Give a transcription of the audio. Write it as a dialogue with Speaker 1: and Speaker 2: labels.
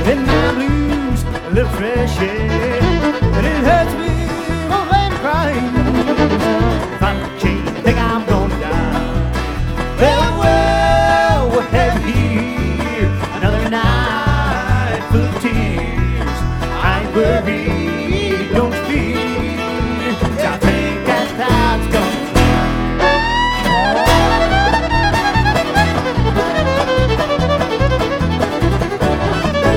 Speaker 1: and then I lose a little fresh air. And it hurts me more than crying. If I can't think I'm gonna die. Well, what have you here? Another night full of tears. I ain't worried.